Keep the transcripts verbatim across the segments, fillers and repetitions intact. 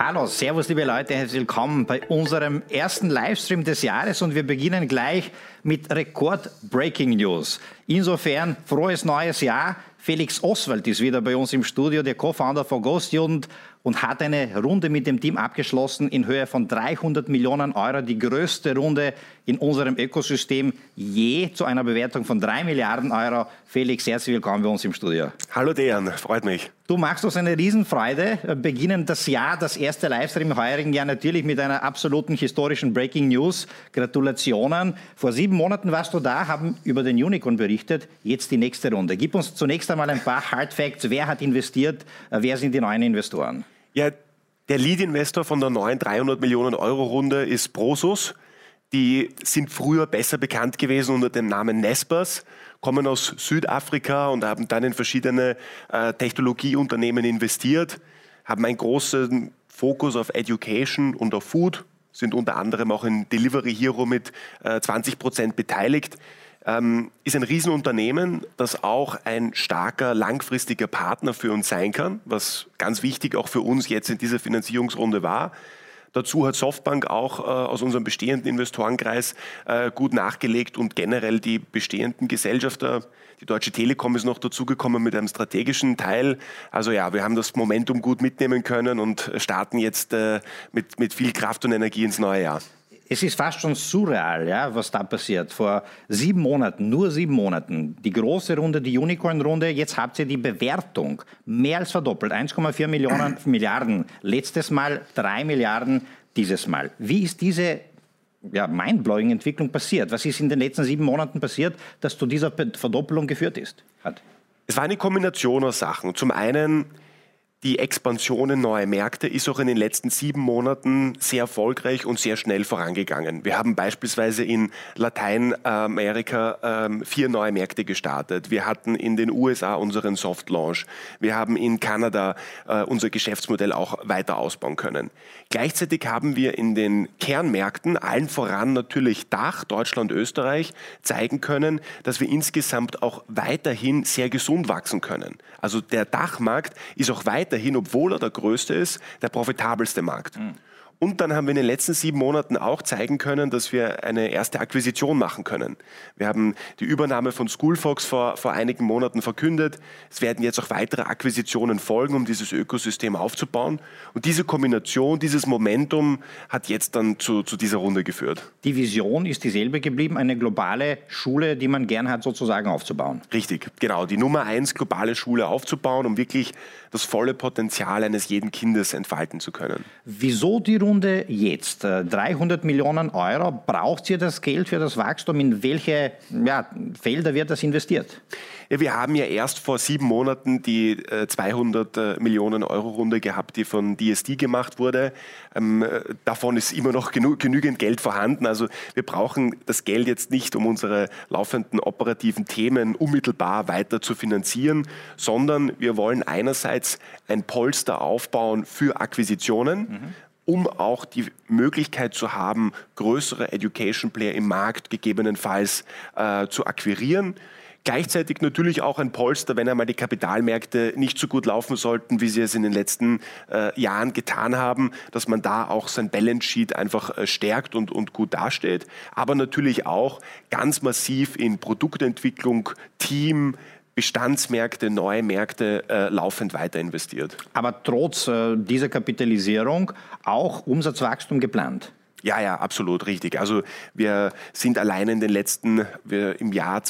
Hallo, servus liebe Leute, herzlich willkommen bei unserem ersten Livestream des Jahres und wir beginnen gleich mit Rekord-Breaking News. Insofern, frohes neues Jahr. Felix Oswald ist wieder bei uns im Studio, der Co-Founder von GoStudent und hat eine Runde mit dem Team abgeschlossen in Höhe von dreihundert Millionen Euro, die größte Runde in unserem Ökosystem je zu einer Bewertung von drei Milliarden Euro. Felix, herzlich willkommen bei uns im Studio. Hallo Dejan, freut mich. Du machst uns eine Riesenfreude, beginnen das Jahr, das erste Livestream im heurigen Jahr natürlich mit einer absoluten historischen Breaking News. Gratulationen. Vor sieben Monaten warst du da, haben über den Unicorn berichtet, jetzt die nächste Runde. Gib uns zunächst einmal ein paar Hard Facts. Wer hat investiert? Wer sind die neuen Investoren? Ja, der Lead-Investor von der neuen dreihundert Millionen Euro Runde ist Prosus. Die sind früher besser bekannt gewesen unter dem Namen Naspers, kommen aus Südafrika und haben dann in verschiedene äh, Technologieunternehmen investiert, haben einen großen Fokus auf Education und auf Food, sind unter anderem auch in Delivery Hero mit äh, zwanzig Prozent beteiligt. Ähm, ist ein Riesenunternehmen, das auch ein starker, langfristiger Partner für uns sein kann, was ganz wichtig auch für uns jetzt in dieser Finanzierungsrunde war. Dazu hat Softbank auch äh, aus unserem bestehenden Investorenkreis äh, gut nachgelegt und generell die bestehenden Gesellschafter, die Deutsche Telekom ist noch dazugekommen mit einem strategischen Teil. Also ja, wir haben das Momentum gut mitnehmen können und starten jetzt äh, mit, mit viel Kraft und Energie ins neue Jahr. Es ist fast schon surreal, ja, was da passiert. Vor sieben Monaten, nur sieben Monaten, die große Runde, die Unicorn-Runde, jetzt habt ihr die Bewertung mehr als verdoppelt, eins Komma vier Millionen Milliarden. Letztes Mal drei Milliarden, dieses Mal. Wie ist diese ja, mindblowing Entwicklung passiert? Was ist in den letzten sieben Monaten passiert, dass zu dieser Verdoppelung geführt ist, hat? Es war eine Kombination aus Sachen. Zum einen die Expansion in neue Märkte ist auch in den letzten sieben Monaten sehr erfolgreich und sehr schnell vorangegangen. Wir haben beispielsweise in Lateinamerika ähm, vier neue Märkte gestartet. Wir hatten in den U S A unseren Soft Launch. Wir haben in Kanada äh, unser Geschäftsmodell auch weiter ausbauen können. Gleichzeitig haben wir in den Kernmärkten, allen voran natürlich Dach, Deutschland, Österreich, zeigen können, dass wir insgesamt auch weiterhin sehr gesund wachsen können. Also der Dachmarkt ist auch weiterhin Dahin, obwohl er der größte ist, der profitabelste Markt. Mhm. Und dann haben wir in den letzten sieben Monaten auch zeigen können, dass wir eine erste Akquisition machen können. Wir haben die Übernahme von Schoolfox vor, vor einigen Monaten verkündet. Es werden jetzt auch weitere Akquisitionen folgen, um dieses Ökosystem aufzubauen. Und diese Kombination, dieses Momentum hat jetzt dann zu, zu dieser Runde geführt. Die Vision ist dieselbe geblieben, eine globale Schule, die man gern hat, sozusagen aufzubauen. Richtig, genau. Die Nummer eins globale Schule aufzubauen, um wirklich das volle Potenzial eines jeden Kindes entfalten zu können. Wieso die Runde jetzt? dreihundert Millionen Euro, braucht ihr das Geld für das Wachstum? In welche ja, Felder wird das investiert? Ja, wir haben ja erst vor sieben Monaten die äh, zweihundert Millionen Euro Runde gehabt, die von D S D gemacht wurde. Ähm, davon ist immer noch genü genügend Geld vorhanden. Also wir brauchen das Geld jetzt nicht, um unsere laufenden operativen Themen unmittelbar weiter zu finanzieren, sondern wir wollen einerseits ein Polster aufbauen für Akquisitionen, mhm. um auch die Möglichkeit zu haben, größere Education Player im Markt gegebenenfalls äh, zu akquirieren. Gleichzeitig natürlich auch ein Polster, wenn einmal die Kapitalmärkte nicht so gut laufen sollten, wie sie es in den letzten äh, Jahren getan haben, dass man da auch sein Balance Sheet einfach äh, stärkt und, und gut dasteht. Aber natürlich auch ganz massiv in Produktentwicklung, Team, Bestandsmärkte, neue Märkte äh, laufend weiter investiert. Aber trotz äh, dieser Kapitalisierung auch Umsatzwachstum geplant? Ja, ja, absolut richtig. Also wir sind allein in den letzten, wir im Jahr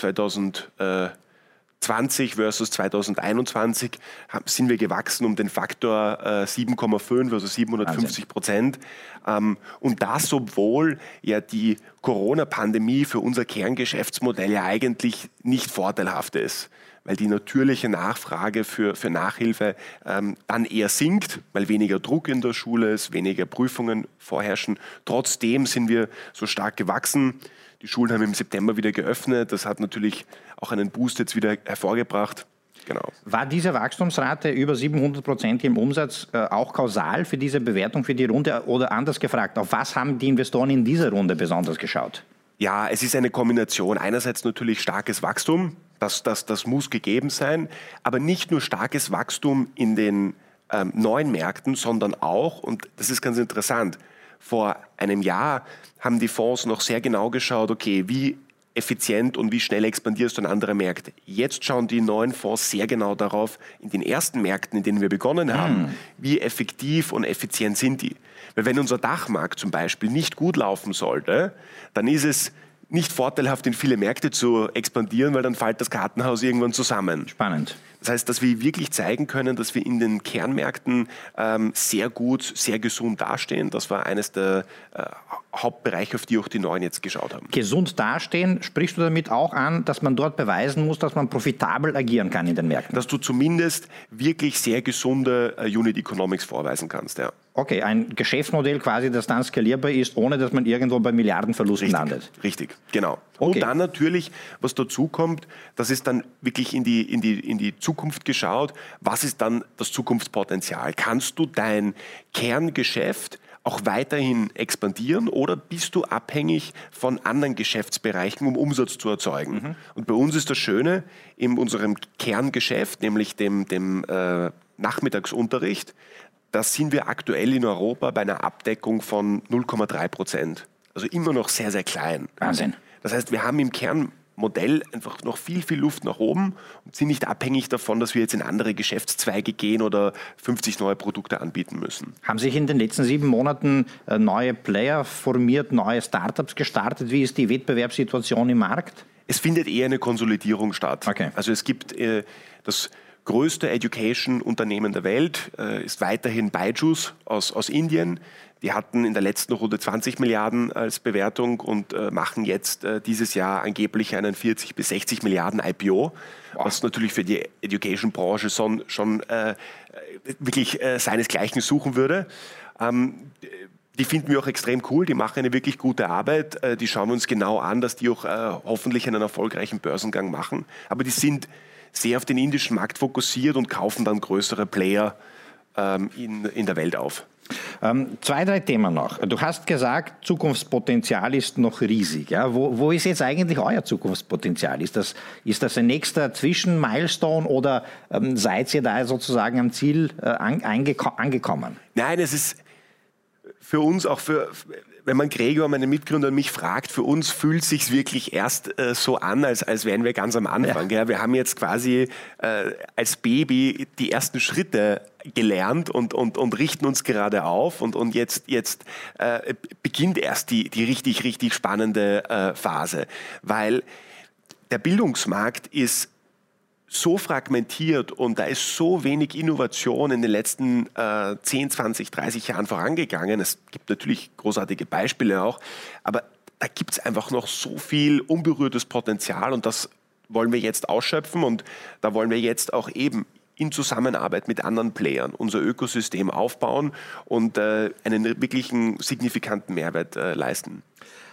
zweitausendzwanzig versus zweitausendeinundzwanzig sind wir gewachsen um den Faktor äh, sieben Komma fünf, also siebenhundertfünfzig Prozent. Ähm, und das, obwohl ja die Corona-Pandemie für unser Kerngeschäftsmodell ja eigentlich nicht vorteilhaft ist, weil die natürliche Nachfrage für, für Nachhilfe ähm, dann eher sinkt, weil weniger Druck in der Schule ist, weniger Prüfungen vorherrschen. Trotzdem sind wir so stark gewachsen. Die Schulen haben im September wieder geöffnet. Das hat natürlich auch einen Boost jetzt wieder hervorgebracht. Genau. War diese Wachstumsrate über siebenhundert Prozent im Umsatz äh, auch kausal für diese Bewertung, für die Runde? Oder anders gefragt, auf was haben die Investoren in dieser Runde besonders geschaut? Ja, es ist eine Kombination. Einerseits natürlich starkes Wachstum, das, das, das muss gegeben sein, aber nicht nur starkes Wachstum in den ähm, neuen Märkten, sondern auch, und das ist ganz interessant, vor einem Jahr haben die Fonds noch sehr genau geschaut, okay, wie effizient und wie schnell expandierst du in andere Märkte. Jetzt schauen die neuen Fonds sehr genau darauf, in den ersten Märkten, in denen wir begonnen haben, mm. wie effektiv und effizient sind die. Weil wenn unser Dachmarkt zum Beispiel nicht gut laufen sollte, dann ist es nicht vorteilhaft, in viele Märkte zu expandieren, weil dann fällt das Kartenhaus irgendwann zusammen. Spannend. Das heißt, dass wir wirklich zeigen können, dass wir in den Kernmärkten ähm, sehr gut, sehr gesund dastehen. Das war eines der äh, Hauptbereiche, auf die auch die Neuen jetzt geschaut haben. Gesund dastehen, sprichst du damit auch an, dass man dort beweisen muss, dass man profitabel agieren kann in den Märkten? Dass du zumindest wirklich sehr gesunde äh, Unit Economics vorweisen kannst, ja. Okay, ein Geschäftsmodell quasi, das dann skalierbar ist, ohne dass man irgendwo bei Milliardenverlusten richtig, landet. Richtig, genau. Okay. Und dann natürlich, was dazu kommt, das ist dann wirklich in die, in die, in die Zukunft geschaut. Was ist dann das Zukunftspotenzial? Kannst du dein Kerngeschäft auch weiterhin expandieren oder bist du abhängig von anderen Geschäftsbereichen, um Umsatz zu erzeugen? Mhm. Und bei uns ist das Schöne, in unserem Kerngeschäft, nämlich dem, dem äh, Nachmittagsunterricht, da sind wir aktuell in Europa bei einer Abdeckung von null Komma drei Prozent. Also immer noch sehr, sehr klein. Wahnsinn. Das heißt, wir haben im Kernmodell einfach noch viel, viel Luft nach oben und sind nicht abhängig davon, dass wir jetzt in andere Geschäftszweige gehen oder fünfzig neue Produkte anbieten müssen. Haben sich in den letzten sieben Monaten neue Player formiert, neue Startups gestartet? Wie ist die Wettbewerbssituation im Markt? Es findet eher eine Konsolidierung statt. Okay. Also es gibt äh, das größte Education-Unternehmen der Welt, äh, ist weiterhin Byju's aus, aus Indien. Die hatten in der letzten Runde zwanzig Milliarden als Bewertung und äh, machen jetzt äh, dieses Jahr angeblich einen vierzig bis sechzig Milliarden I P O, wow. Was natürlich für die Education-Branche schon, schon äh, wirklich äh, seinesgleichen suchen würde. Ähm, Die finden wir auch extrem cool, die machen eine wirklich gute Arbeit, die schauen wir uns genau an, dass die auch äh, hoffentlich einen erfolgreichen Börsengang machen. Aber die sind sehr auf den indischen Markt fokussiert und kaufen dann größere Player ähm, in, in der Welt auf. Ähm, zwei, drei Themen noch. Du hast gesagt, Zukunftspotenzial ist noch riesig. Ja? Wo, wo ist jetzt eigentlich euer Zukunftspotenzial? Ist das, ist das ein nächster Zwischenmilestone oder ähm, seid ihr da sozusagen am Ziel äh, angeko- angekommen? Nein, es ist für uns auch für... Wenn man Gregor, meine Mitgründer, mich fragt, für uns fühlt es sich wirklich erst äh, so an, als, als wären wir ganz am Anfang. Ja. Ja, wir haben jetzt quasi äh, als Baby die ersten Schritte gelernt und, und, und richten uns gerade auf. Und, und jetzt, jetzt äh, beginnt erst die, die richtig, richtig spannende äh, Phase. Weil der Bildungsmarkt ist so fragmentiert und da ist so wenig Innovation in den letzten äh, zehn, zwanzig, dreißig Jahren vorangegangen. Es gibt natürlich großartige Beispiele auch, aber da gibt es einfach noch so viel unberührtes Potenzial und das wollen wir jetzt ausschöpfen und da wollen wir jetzt auch eben in Zusammenarbeit mit anderen Playern unser Ökosystem aufbauen und äh, einen wirklichen signifikanten Mehrwert äh, leisten.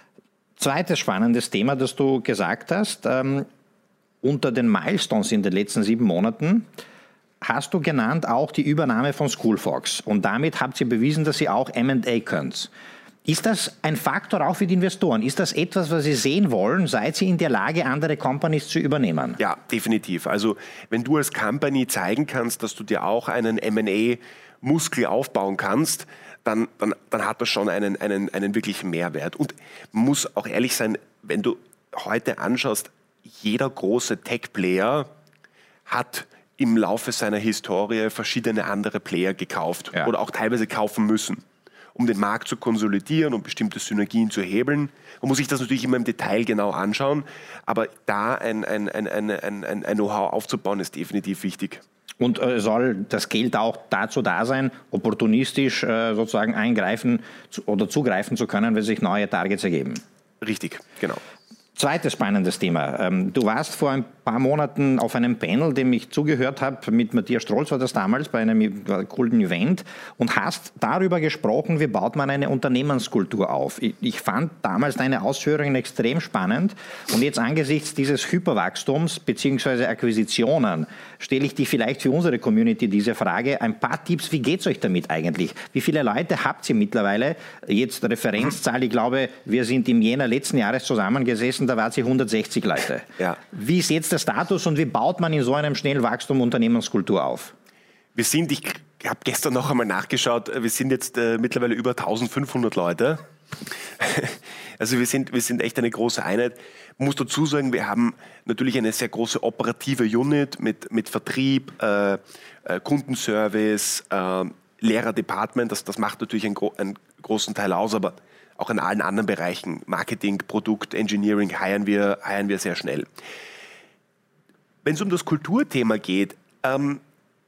Zweites spannendes Thema, das du gesagt hast, ähm unter den Milestones in den letzten sieben Monaten hast du genannt auch die Übernahme von Schoolfox. Und damit habt ihr bewiesen, dass ihr auch M and A könnt. Ist das ein Faktor auch für die Investoren? Ist das etwas, was Sie sehen wollen? Seid ihr in der Lage, andere Companies zu übernehmen? Ja, definitiv. Also wenn du als Company zeigen kannst, dass du dir auch einen M and A-Muskel aufbauen kannst, dann, dann, dann hat das schon einen, einen, einen wirklichen Mehrwert. Und man muss auch ehrlich sein, wenn du heute anschaust, jeder große Tech-Player hat im Laufe seiner Historie verschiedene andere Player gekauft ja. oder auch teilweise kaufen müssen, um den Markt zu konsolidieren und bestimmte Synergien zu hebeln. Man muss sich das natürlich immer im Detail genau anschauen, aber da ein, ein, ein, ein, ein, ein Know-how aufzubauen, ist definitiv wichtig. Und äh, soll das Geld auch dazu da sein, opportunistisch äh, sozusagen eingreifen zu, oder zugreifen zu können, wenn sich neue Targets ergeben? Richtig, genau. Zweites spannendes Thema. Du warst vor ein paar Monaten auf einem Panel, dem ich zugehört habe, mit Matthias Strolz war das damals, bei einem coolen Event und hast darüber gesprochen, wie baut man eine Unternehmenskultur auf. Ich fand damals deine Ausführungen extrem spannend und jetzt angesichts dieses Hyperwachstums bzw. Akquisitionen stelle ich dir vielleicht für unsere Community diese Frage, ein paar Tipps, wie geht es euch damit eigentlich? Wie viele Leute habt ihr mittlerweile? Jetzt Referenzzahl, ich glaube, wir sind im Jänner letzten Jahres zusammengesessen, da waren sie hundertsechzig Leute. Ja. Wie ist jetzt der Status und wie baut man in so einem schnellen Wachstum Unternehmenskultur auf? Wir sind, ich Ich habe gestern noch einmal nachgeschaut, wir sind jetzt äh, mittlerweile über eintausendfünfhundert Leute. Also wir sind, wir sind echt eine große Einheit. Ich muss dazu sagen, wir haben natürlich eine sehr große operative Unit mit, mit Vertrieb, äh, äh, Kundenservice, äh, Lehrerdepartment. Das, das macht natürlich einen, gro- einen großen Teil aus, aber auch in allen anderen Bereichen, Marketing, Produkt, Engineering, heiern wir, heiern wir sehr schnell. Wenn es um das Kulturthema geht, ähm,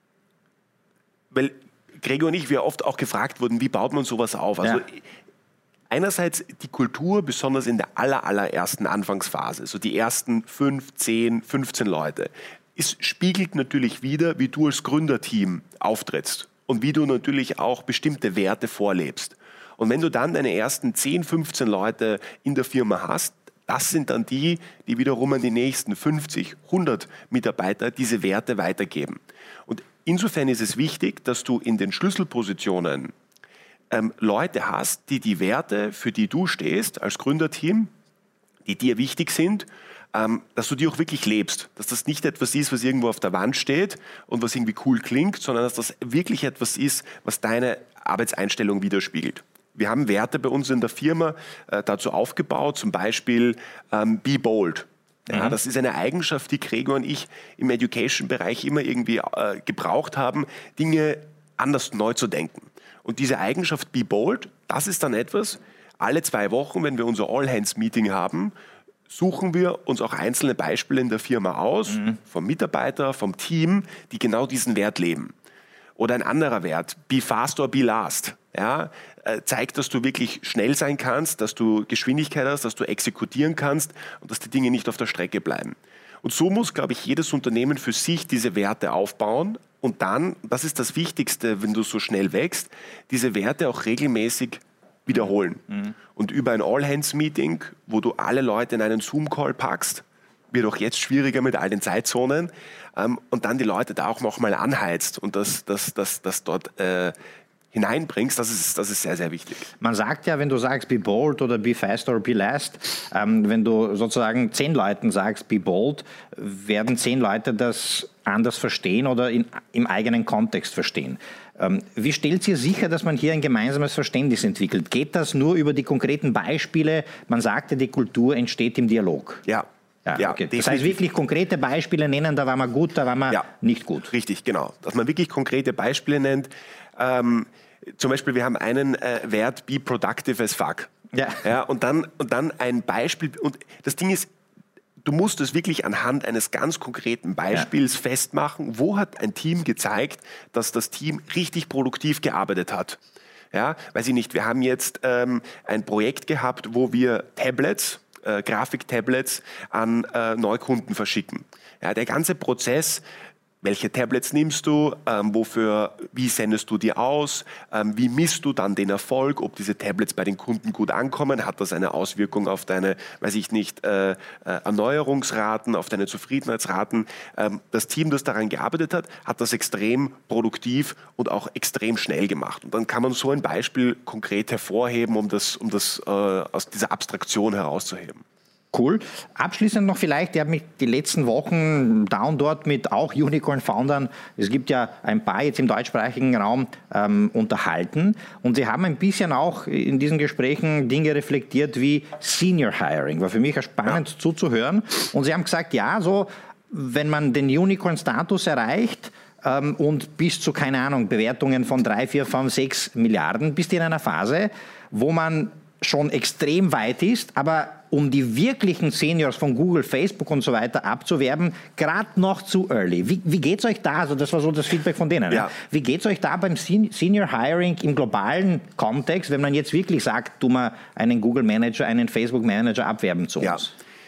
weil Gregor und ich, wir oft auch gefragt wurden, wie baut man sowas auf? Also ja. einerseits die Kultur, besonders in der aller, allerersten Anfangsphase, so die ersten fünf, zehn, fünfzehn Leute, es spiegelt natürlich wider, wie du als Gründerteam auftrittst und wie du natürlich auch bestimmte Werte vorlebst. Und wenn du dann deine ersten zehn, fünfzehn Leute in der Firma hast, das sind dann die, die wiederum an die nächsten fünfzig, hundert Mitarbeiter diese Werte weitergeben. Und insofern ist es wichtig, dass du in den Schlüsselpositionen ähm, Leute hast, die die Werte, für die du stehst als Gründerteam, die dir wichtig sind, ähm, dass du die auch wirklich lebst. Dass das nicht etwas ist, was irgendwo auf der Wand steht und was irgendwie cool klingt, sondern dass das wirklich etwas ist, was deine Arbeitseinstellung widerspiegelt. Wir haben Werte bei uns in der Firma äh, dazu aufgebaut, zum Beispiel ähm, Be Bold. Ja, das ist eine Eigenschaft, die Gregor und ich im Education-Bereich immer irgendwie äh, gebraucht haben, Dinge anders neu zu denken. Und diese Eigenschaft Be Bold, das ist dann etwas, alle zwei Wochen, wenn wir unser All-Hands-Meeting haben, suchen wir uns auch einzelne Beispiele in der Firma aus, mhm. vom Mitarbeiter, vom Team, die genau diesen Wert leben. Oder ein anderer Wert, Be Fast or Be Last. Ja, äh, zeigt, dass du wirklich schnell sein kannst, dass du Geschwindigkeit hast, dass du exekutieren kannst und dass die Dinge nicht auf der Strecke bleiben. Und so muss, glaube ich, jedes Unternehmen für sich diese Werte aufbauen und dann, das ist das Wichtigste, wenn du so schnell wächst, diese Werte auch regelmäßig wiederholen. Mhm. Und über ein All-Hands-Meeting, wo du alle Leute in einen Zoom-Call packst, wird auch jetzt schwieriger mit all den Zeitzonen, ähm, und dann die Leute da auch nochmal anheizt und das, das, das, das dort äh, hineinbringst, das ist, das ist sehr, sehr wichtig. Man sagt ja, wenn du sagst be bold oder be fast or be last, ähm, wenn du sozusagen zehn Leuten sagst be bold, werden zehn Leute das anders verstehen oder in, im eigenen Kontext verstehen. Ähm, wie stellt ihr sicher, dass man hier ein gemeinsames Verständnis entwickelt? Geht das nur über die konkreten Beispiele? Man sagte, die Kultur entsteht im Dialog. Ja. Ja, ja, okay. Das heißt, wirklich konkrete Beispiele nennen, da war man gut, da war man ja, nicht gut. Richtig, genau. Dass man wirklich konkrete Beispiele nennt. Ähm, zum Beispiel, wir haben einen äh, Wert, be productive as fuck. Ja. Ja, und, dann, und dann ein Beispiel. Und das Ding ist, du musst es wirklich anhand eines ganz konkreten Beispiels ja. festmachen. Wo hat ein Team gezeigt, dass das Team richtig produktiv gearbeitet hat? Ja, weiß ich nicht, wir haben jetzt ähm, ein Projekt gehabt, wo wir Tablets, Äh, Grafiktablets an äh, Neukunden verschicken. Ja, der ganze Prozess, welche Tablets nimmst du, ähm, wofür, wie sendest du die aus, ähm, wie misst du dann den Erfolg, ob diese Tablets bei den Kunden gut ankommen, hat das eine Auswirkung auf deine, weiß ich nicht, äh, äh, Erneuerungsraten, auf deine Zufriedenheitsraten. Ähm, das Team, das daran gearbeitet hat, hat das extrem produktiv und auch extrem schnell gemacht. Und dann kann man so ein Beispiel konkret hervorheben, um das, um das äh, aus dieser Abstraktion herauszuheben. Cool. Abschließend noch vielleicht, ich habe mich die letzten Wochen da und dort mit auch Unicorn-Foundern, es gibt ja ein paar jetzt im deutschsprachigen Raum, ähm, unterhalten. Und sie haben ein bisschen auch in diesen Gesprächen Dinge reflektiert wie Senior Hiring. War für mich spannend ja. zuzuhören. Und sie haben gesagt, ja, so, wenn man den Unicorn-Status erreicht, ähm, und bis zu, keine Ahnung, Bewertungen von drei, vier, fünf, sechs Milliarden, bist du in einer Phase, wo man schon extrem weit ist, aber um die wirklichen Seniors von Google, Facebook und so weiter abzuwerben, gerade noch zu early. Wie, wie geht es euch da? Also das war so das Feedback von denen. Ja. Ne? Wie geht es euch da beim Senior Hiring im globalen Kontext, wenn man jetzt wirklich sagt, tu mal einen Google Manager, einen Facebook Manager abwerben zu uns? Ja.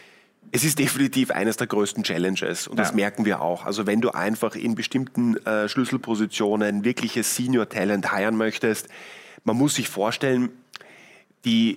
Es ist definitiv eines der größten Challenges und das ja. merken wir auch. Also wenn du einfach in bestimmten äh, Schlüsselpositionen wirkliches Senior Talent hiren möchtest, man muss sich vorstellen, die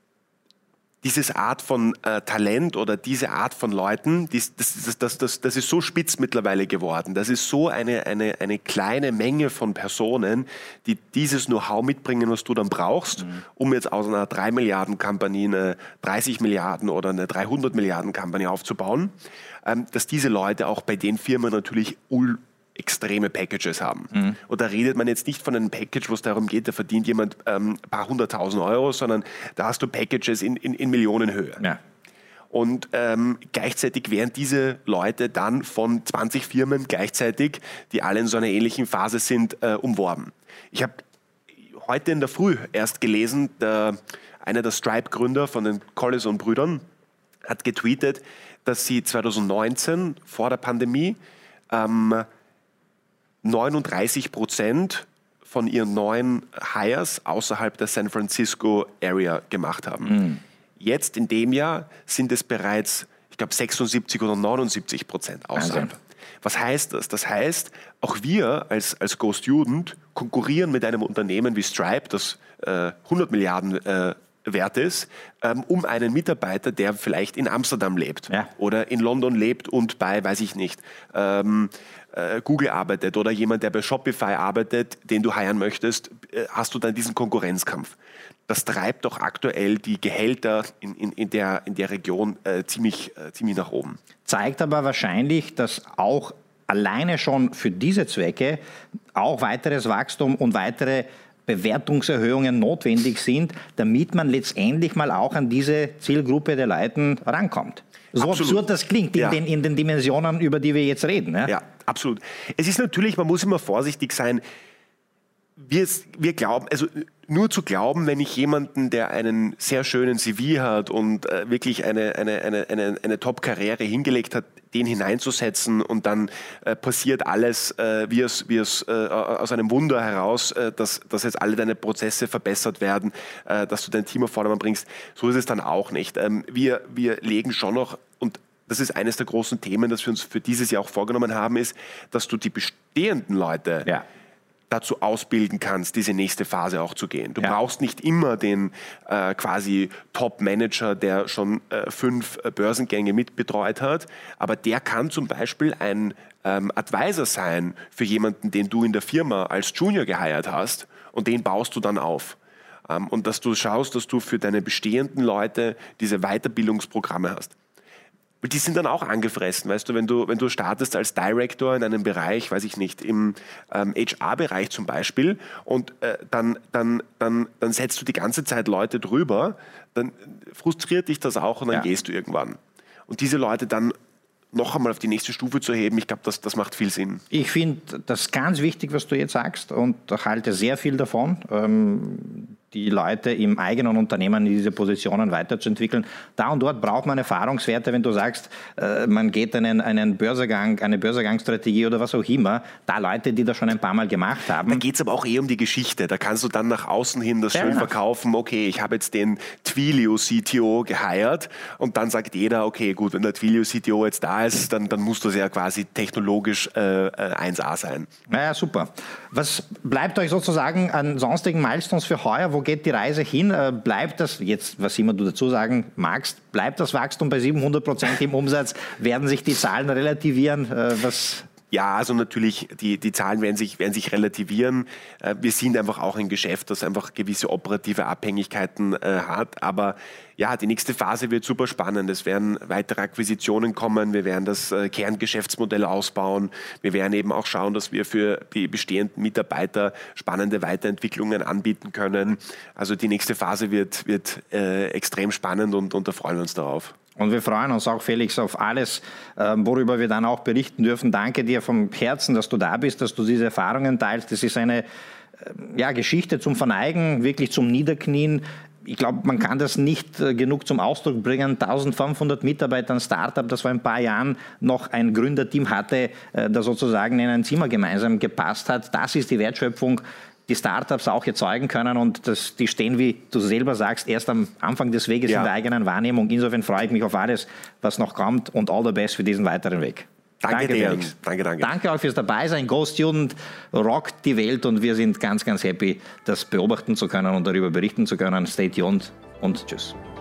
Diese Art von äh, Talent oder diese Art von Leuten, dies, das, das, das, das, das ist so spitz mittlerweile geworden. Das ist so eine, eine, eine kleine Menge von Personen, die dieses Know-how mitbringen, was du dann brauchst, mhm. um jetzt aus einer drei Milliarden Kampagne eine dreißig Milliarden oder eine dreihundert Milliarden Kampagne aufzubauen, ähm, dass diese Leute auch bei den Firmen natürlich ul- extreme Packages haben. Mhm. Und da redet man jetzt nicht von einem Package, wo es darum geht, da verdient jemand ähm, ein paar hunderttausend Euro, sondern da hast du Packages in, in, in Millionenhöhe. Ja. Und ähm, gleichzeitig werden diese Leute dann von zwanzig Firmen gleichzeitig, die alle in so einer ähnlichen Phase sind, äh, umworben. Ich habe heute in der Früh erst gelesen, der, einer der Stripe-Gründer von den Collison-Brüdern hat getweetet, dass sie zwanzig neunzehn, vor der Pandemie, ähm, neununddreißig Prozent von ihren neuen Hires außerhalb der San Francisco Area gemacht haben. Mhm. Jetzt in dem Jahr sind es bereits, ich glaube, sechsundsiebzig oder neunundsiebzig Prozent außerhalb. Wahnsinn. Was heißt das? Das heißt, auch wir als, als Go Student konkurrieren mit einem Unternehmen wie Stripe, das äh, hundert Milliarden äh, wert ist, ähm, um einen Mitarbeiter, der vielleicht in Amsterdam lebt, ja, oder in London lebt und bei, weiß ich nicht, ähm, äh, Google arbeitet, oder jemand, der bei Shopify arbeitet, den du heiren möchtest, äh, hast du dann diesen Konkurrenzkampf. Das treibt doch aktuell die Gehälter in, in, in, der, in der Region äh, ziemlich, äh, ziemlich nach oben. Zeigt aber wahrscheinlich, dass auch alleine schon für diese Zwecke auch weiteres Wachstum und weitere Bewertungserhöhungen notwendig sind, damit man letztendlich mal auch an diese Zielgruppe der Leuten rankommt. So absolut absurd das klingt in, ja, den, in den Dimensionen, über die wir jetzt reden. Ja? Ja, absolut. Es ist natürlich, man muss immer vorsichtig sein. Wir, wir glauben, also nur zu glauben, wenn ich jemanden, der einen sehr schönen C V hat und äh, wirklich eine, eine, eine, eine, eine Top-Karriere hingelegt hat, den hineinzusetzen und dann äh, passiert alles, äh, wie es, wie es äh, aus einem Wunder heraus, äh, dass, dass jetzt alle deine Prozesse verbessert werden, äh, dass du dein Team auf Vordermann bringst. So ist es dann auch nicht. Ähm, wir, wir legen schon noch, und das ist eines der großen Themen, das wir uns für dieses Jahr auch vorgenommen haben, ist, dass du die bestehenden Leute, ja, dazu ausbilden kannst, diese nächste Phase auch zu gehen. Du ja. brauchst nicht immer den äh, quasi Top-Manager, der schon äh, fünf äh, Börsengänge mitbetreut hat, aber der kann zum Beispiel ein ähm, Advisor sein für jemanden, den du in der Firma als Junior geheiert hast, und den baust du dann auf. Ähm, und dass du schaust, dass du für deine bestehenden Leute diese Weiterbildungsprogramme hast. Die sind dann auch angefressen, weißt du, wenn du, wenn du startest als Director in einem Bereich, weiß ich nicht, im ähm, H R-Bereich zum Beispiel, und äh, dann, dann, dann, dann setzt du die ganze Zeit Leute drüber, dann frustriert dich das auch und dann ja. gehst du irgendwann. Und diese Leute dann noch einmal auf die nächste Stufe zu heben, ich glaube, das, das macht viel Sinn. Ich finde das ganz wichtig, was du jetzt sagst, und halte sehr viel davon, ähm, die Leute im eigenen Unternehmen in diese Positionen weiterzuentwickeln. Da und dort braucht man Erfahrungswerte, wenn du sagst, äh, man geht einen, einen Börsegang, eine Börsegangsstrategie oder was auch immer, da Leute, die das schon ein paar Mal gemacht haben. Da geht es aber auch eh um die Geschichte. Da kannst du dann nach außen hin das schön verkaufen, okay, ich habe jetzt den Twilio C T O geheiert, und dann sagt jeder, okay, gut, wenn der Twilio C T O jetzt da ist, dann, dann muss das ja quasi technologisch äh, eins A sein. Naja, super. Was bleibt euch sozusagen an sonstigen Milestones für heuer? Wo geht die Reise hin? Bleibt das, jetzt, was immer du dazu sagen magst, bleibt das Wachstum bei siebenhundert Prozent im Umsatz? Werden sich die Zahlen relativieren? Was... Ja, also natürlich, die, die Zahlen werden sich, werden sich relativieren. Wir sind einfach auch ein Geschäft, das einfach gewisse operative Abhängigkeiten äh, hat. Aber ja, die nächste Phase wird super spannend. Es werden weitere Akquisitionen kommen. Wir werden das äh, Kerngeschäftsmodell ausbauen. Wir werden eben auch schauen, dass wir für die bestehenden Mitarbeiter spannende Weiterentwicklungen anbieten können. Also die nächste Phase wird, wird äh, extrem spannend, und, und da freuen wir uns darauf. Und wir freuen uns auch, Felix, auf alles, worüber wir dann auch berichten dürfen. Danke dir vom Herzen, dass du da bist, dass du diese Erfahrungen teilst. Das ist eine ja, Geschichte zum Verneigen, wirklich zum Niederknien. Ich glaube, man kann das nicht genug zum Ausdruck bringen. eintausendfünfhundert Mitarbeiter, ein Startup, das vor ein paar Jahren noch ein Gründerteam hatte, das sozusagen in ein Zimmer gemeinsam gepasst hat. Das ist die Wertschöpfung, die Startups auch erzeugen können, und das, die stehen, wie du selber sagst, erst am Anfang des Weges ja. in der eigenen Wahrnehmung. Insofern freue ich mich auf alles, was noch kommt, und all the best für diesen weiteren Weg. Danke, danke dir. Felix. Danke, danke. Danke auch fürs Dabeisein. Go Student rockt die Welt, und wir sind ganz, ganz happy, das beobachten zu können und darüber berichten zu können. Stay tuned und tschüss.